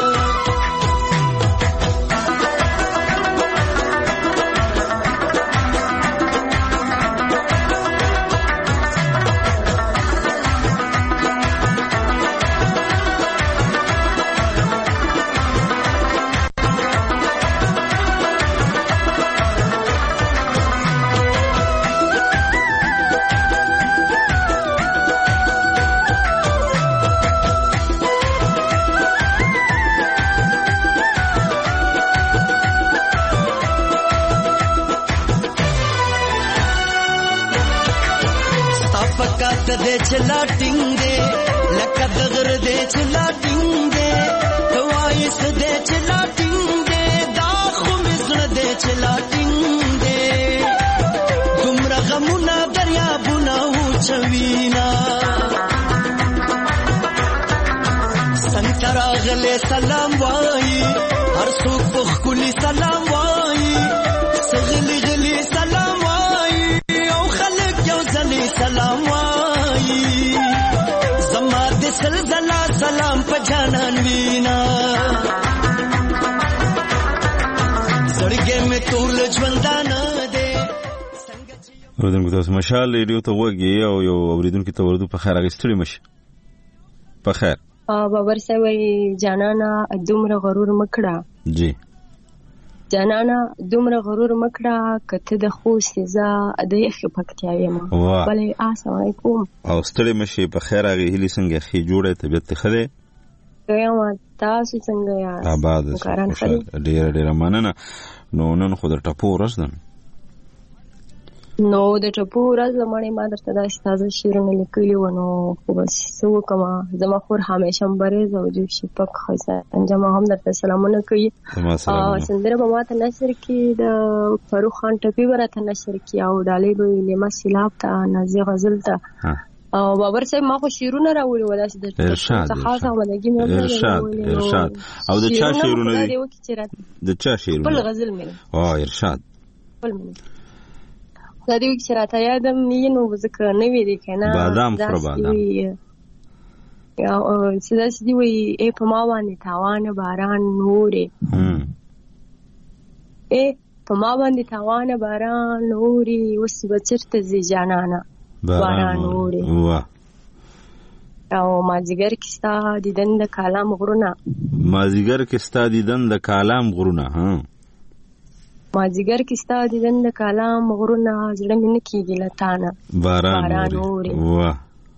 Speaker 13: دې چلا ټینګې لکه دغر دې چلا ټینګې توایس دې چلا ټینګې دا خو مزړه دې چلا ټینګې دومره غمونه دریابونه وچوینا څنګه راغله سلام وایي هر څوک په خولي سلام وایي سغلی غلی سلام وایي او خلک یو ځلې سلام وایي سلزلا سلام په جانان وینا زړګې مې ټول ژوندانه دې
Speaker 1: اوریدونکو تاسو مشال ریډیو ته وګي او یو اوریدونکو ته ورته په خیر اغستړي مشه په خیر
Speaker 18: باور سوي جانانا دومره غرور مکړه
Speaker 1: جی
Speaker 18: جانانا دومره غرور مکړه کته د خوست ځا د یخ پکتیا یم بلې السلام علیکم
Speaker 1: او ستړي مشي په خیر هغه هلي څنګه خې جوړه طبيعت خده
Speaker 18: یم تاسو څنګه یا
Speaker 1: آباد ډیر ډیر مننه نو نن خو د ټپو ورځ ده
Speaker 18: نو د ټپو ورځ لمړې ما درته دا استاد شیرونه لیکلی و نو خو بس سو کما زما خور همیشه مبارز او جو شپک خاصه انجام هم درته سلامونه کوي سندره به ماته نشر کی د فاروق خان ټپی ورته نشر کی او ډالې به لما سیلاب ته نازي غزل ته او بابر صاحب ما خو شیرونه راوړي ولاسه د
Speaker 1: ارشاد
Speaker 18: خاصه ولګي مې
Speaker 1: ارشاد ارشاد او د چا شیرونه دي د چا شیرونه
Speaker 18: بل غزل مې
Speaker 1: او ارشاد
Speaker 18: بل مې دا دی چې راته یادم نه نو ځکه نه وی دي کنه
Speaker 1: بادام خور بادام
Speaker 18: یا سدا سدي وی ای په ما باندې تاوان باران نورې هم ای په ما باندې تاوان باران نورې اوس بچرته زی جانانا باران نورې
Speaker 1: واه
Speaker 18: او مازیګر کستا دیدن د کالام غرونه
Speaker 1: مازیګر کستا دیدن د کالام غرونه ها
Speaker 18: مازیګر کستا دیدن د کالام غرونه زړه مې نه کېږي له تانه
Speaker 1: باران اوري واه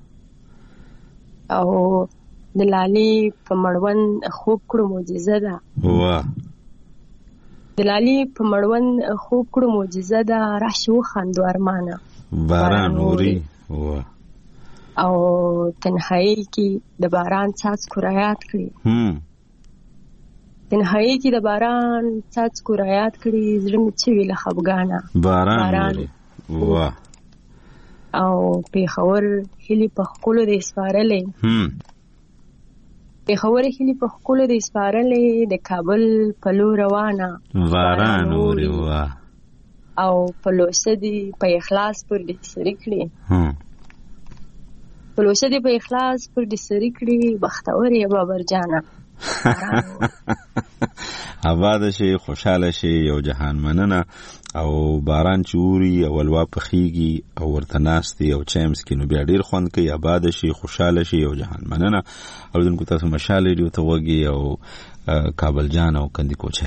Speaker 18: او د لالي په مړوند خوب کړو معجزه ده
Speaker 1: واه
Speaker 18: د لالي په مړوند خوب کړو معجزه ده راشي وخاندو ارمانه
Speaker 1: باران اوري واه
Speaker 18: او تنهایی کې د باران څاڅکو رایاد کړي
Speaker 1: هم
Speaker 18: تنهایی کې د باران څاڅکو رایاد کړي زړه مې چوي له خفګانه
Speaker 1: باران اوري واه
Speaker 18: او پیښور هلي په خپلو د اسپارلې
Speaker 1: هم
Speaker 18: پیښور هلي په خپلو د اسپارلې د کابل په لور روانه
Speaker 1: باران اوري واه
Speaker 18: او په لوسه دی په اخلاص پر دې سری کړي
Speaker 1: هم
Speaker 18: په لوسه دی په اخلاص پر دې سری کړي بختور یې بابر جانا
Speaker 1: آباد شي خوشاله شي یو جهان مننه او باران چوري او ولوا پخيږي او ورته ناستي او چیمس کې نو بیا ډیر خوند کوي آباد شي خوشاله شي یو جهان مننه او دونکو تاسو مشاله دی ته وږي او کابل جان او کندي کوچه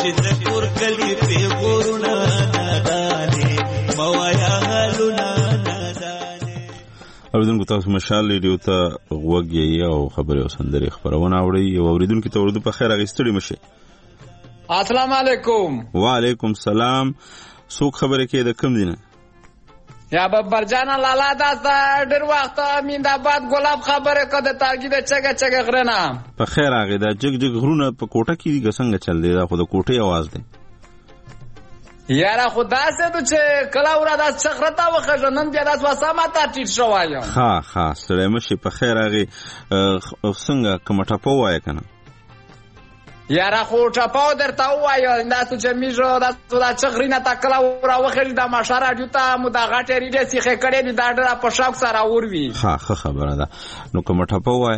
Speaker 19: چې د کور کلی پیغورونه نادانې موایا حالونه نادانې.
Speaker 1: اوریدونکو تاسو مشال ریډیو ته غوږ یې او خبرې او سندرې خپرونه اورئ. یو اوریدونکو ته اردو په خیر اخیستلی مشه.
Speaker 20: السلام علیکم.
Speaker 1: وعلیکم سلام. څوک خبرې کوي د کوم دینه؟
Speaker 20: یا ببر جانا لالا داستا ډېر وخت امین آباد ګلاب خبره کده تاګي د چګه چګه غرنا
Speaker 1: په خیر هغه دا جګ جګ غرونه په کوټه کې دي څنګه چل دی دا خو د کوټې आवाज دی
Speaker 20: یاره خدا سه ته چې کلا ورا د څخرتا وخه نن بیا داس وسامه تا ټیټ شوایم.
Speaker 1: ها ها سره مشه په خیر هغه څنګه کمټه په وای کنه
Speaker 20: یاره خو ټاپاو درته وایو دا چې میژو دا دا چغرینه تا کلا ورا وخه دا ماشاره جوتا مو دا غټه ریډه سیخه کړي دي دا ډېر په شاک سره اوروي.
Speaker 1: ها ښه خبره ده. نو کمټه په وای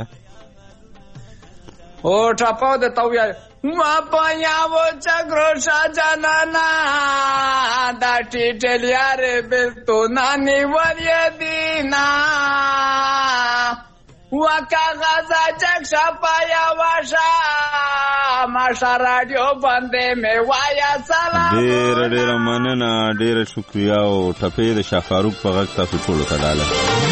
Speaker 20: او ټاپاو درته وایو ما پایا و چغرو شاجانا دا ټیټلیاره بل تو نانی وریا دینا وکا غزا جگ شپایا واشا ماشا رادیو بنده می وایا سلام.
Speaker 1: ډېر ډېر مننه ډېر شکریا او ټپې د شاه فاروق په غږ تاسو ټولو ته ډاله.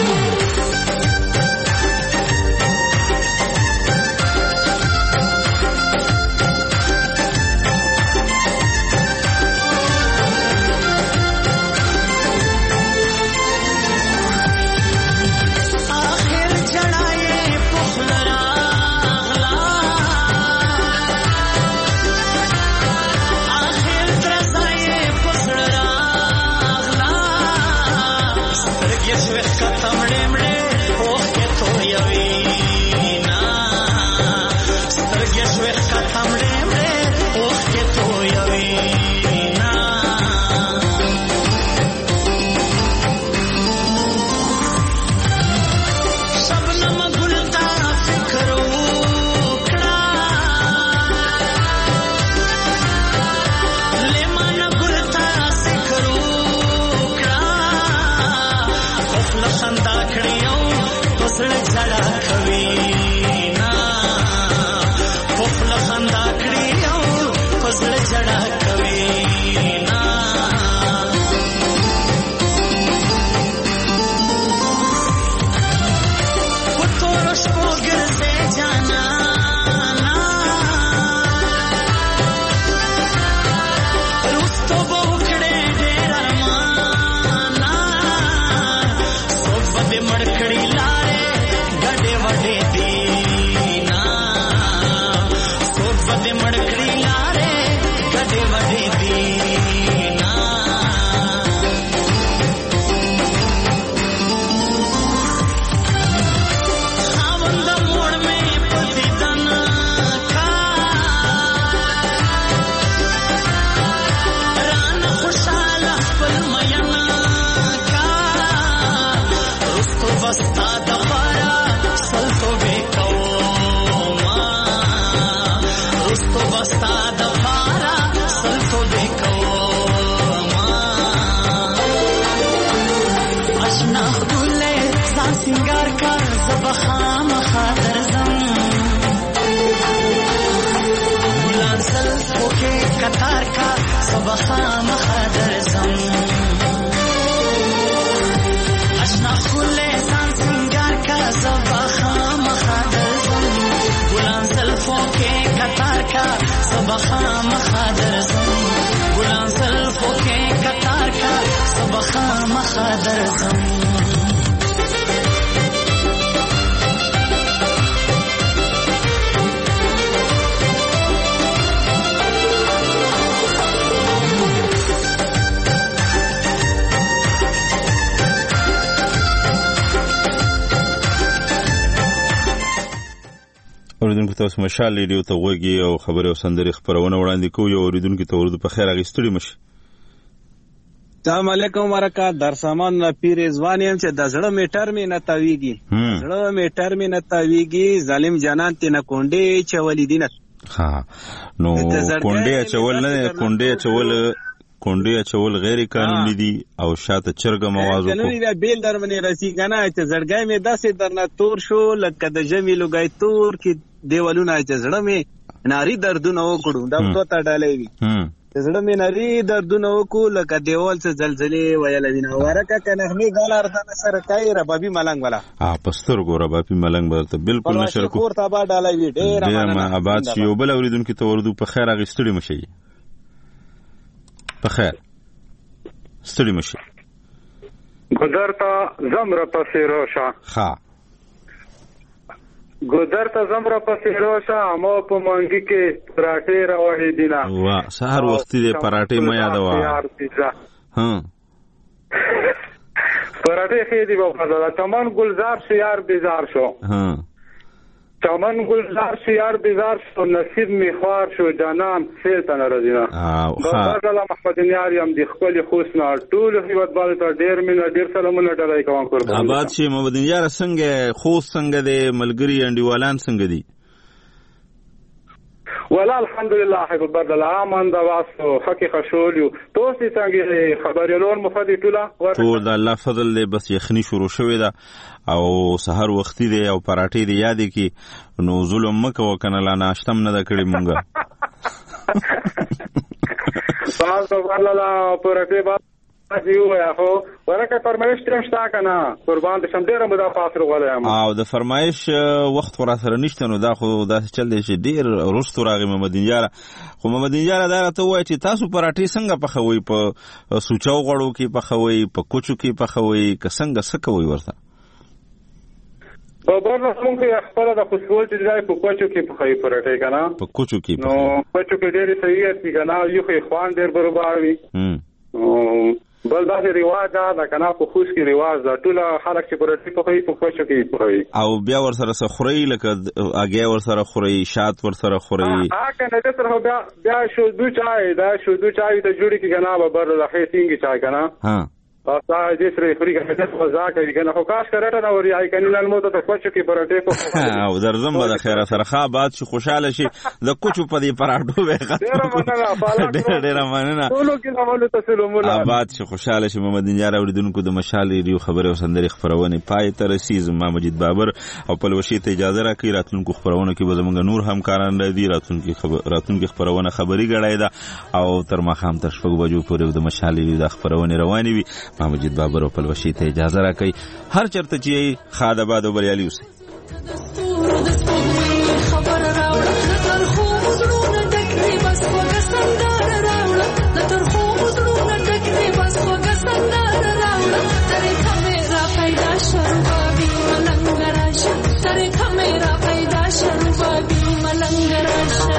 Speaker 1: اوریدونکو تاسو مشال ریډیو ته غوږی او خبرې او سندرې خبرونه وړاندې کوو. یو اوریدونکو ته ورته په خیر اخیستلی مشه.
Speaker 21: السلام علیکم ورکا در سامان پیر ځوان یم چې د زړه میټر می نه تاویږي زړه میټر می نه تاویږي ظالم جانان ته نه کونډې چولې دي نه.
Speaker 1: ها نو کونډې چول نه کونډې چول کونډې چول غیر قانوني دي او شاته چرګ موازو کو
Speaker 21: قانوني دا بیل در باندې رسی کنه چې زړګای می داسې درنه تور شو لکه د جمی لګای تور کې دیوالونه چې زړه می ناری دردونه وکړو دا دوه تا ډالۍ وي زړه مې نری دردونه وکړو لکه دیوال څه زلزلې ویل دي نو ورکه کنه مې ګالار د سره کای ربابي ملنګ والا
Speaker 1: ها پستر ګور ربابي ملنګ بدلته بالکل نشر کو
Speaker 21: کور ته با ډالۍ وي ډېر
Speaker 1: ما آباد شي او بل اوریدونکو ته وردو په خیر هغه ستړي مشي په خیر ستړي مشي
Speaker 2: ګذرتا زمره پسې روشا
Speaker 1: ها
Speaker 2: ګذرتا زمره پسې روشا مو په مونږی کې پراټې راوړې دینا
Speaker 1: وا سحر وختي دې پراټې مې یاد وا ها
Speaker 2: پراټې خې دی په فضا چمن ګلزار شو یار بیزار شو
Speaker 1: ها
Speaker 2: چمن ګلزار شو یار بیزار شو نصیب می خوار شو جانان سیل تن راځینا
Speaker 1: او ها
Speaker 2: الله محمد یار یم د خپل خوشنا ټول هیواد باندې ته ډیر مینه ډیر سلامونه ډالای کوم قربان
Speaker 1: آباد شي محمد یار څنګه خوش څنګه دې ملګری انډیوالان څنګه دي
Speaker 2: ولا الحمدلله حب بدل امن دا واسو حقیقت شولیو توسي څنګه خبريالون مفدي ټولا
Speaker 1: ټول د الله فضل له بس یخني شروع شوې ده او سحر وختي دی او پراټې دی یادې کی نو ظلم مکه وکنه لا ناشتم نه د کړي مونږه
Speaker 2: تاسو والله پراټې با یو یا هو ورکه فرمایش ترم شتا کنه قربان دې شم ډیره مدا فاصله غواړم
Speaker 1: او د فرمایش وخت ورا سره نشته نو دا خو دا چل دی چې ډیر رستو راغی محمد یار خو محمد یار دا ته وای چې تاسو پراټې څنګه پخوي په سوچاو غړو کې پخوي په کوچو کې پخوي که څنګه سکوي ورته
Speaker 2: په برنه څنګه خپل د خوشبو چې ځای په کوچو کې پخوي پراټې کنه
Speaker 1: په کوچو کې
Speaker 2: نو کوچو کې ډېر صحیح دي کنه یو خې خوان ډېر برابر وي بل دا رواج دا کنه په خوش کې رواج دا ټول خلک چې پرې په کوي په کوچو کې کوي
Speaker 1: او بیا ور سره خوري لکه اگې ور سره خوري شات ور سره خوري
Speaker 2: ها کنه دا سره بیا بیا شو دو چای دا شو دو چای ته جوړی کې کنه به بر د خېتینګ چای کنه
Speaker 1: ها
Speaker 2: او تا دې سره خوري کنه د وزا کوي کنه خو کاش کړه نه وري آی کنه نن مو ته کوچو کې پرې په
Speaker 1: او درځم به خیر سره ښه باد شي خوشاله شي د کوچو په دې پراټو به ډېر ډېر مننه
Speaker 2: ټول کې نومونه تسلمونه
Speaker 1: آباد شي خوشاله شي محمد یار اوریدونکو د مشال ریو خبره او سندري خبرونه پای ته رسیز ما مجید بابر او په لوشي ته اجازه راکړي راتلونکو خبرونه کې به زمونږ نور همکاران راځي راتلونکو خبر راتلونکو خبرونه خبري غړای دا او تر مخام تر شپږ بجو پورې د مشال ریو د خبرونه رواني وي ما مجید بابر او په لوشي ته اجازه راکړي هر چرته چې خاده باد او بریالي اوسئ
Speaker 7: خبر راوړه تر خو زړونه ډکې بس وګسندار راوړه تر خو زړونه ډکې بس وګسندار راوړه ترې کمرا پیدا شروبابي ملنګ راشه ترې کمرا پیدا شروبابي ملنګ راشه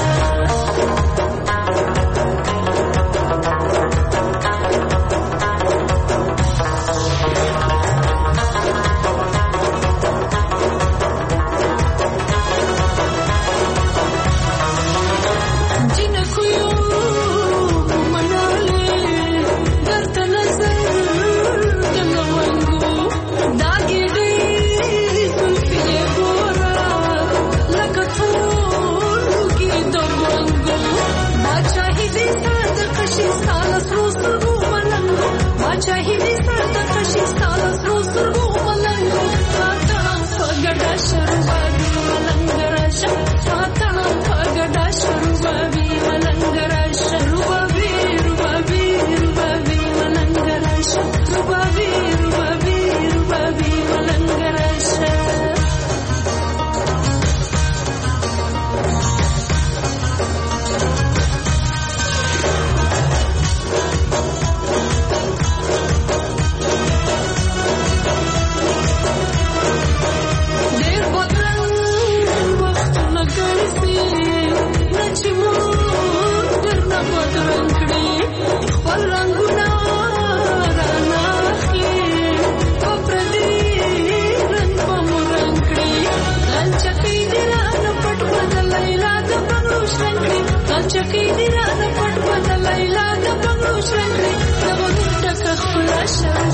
Speaker 7: Shut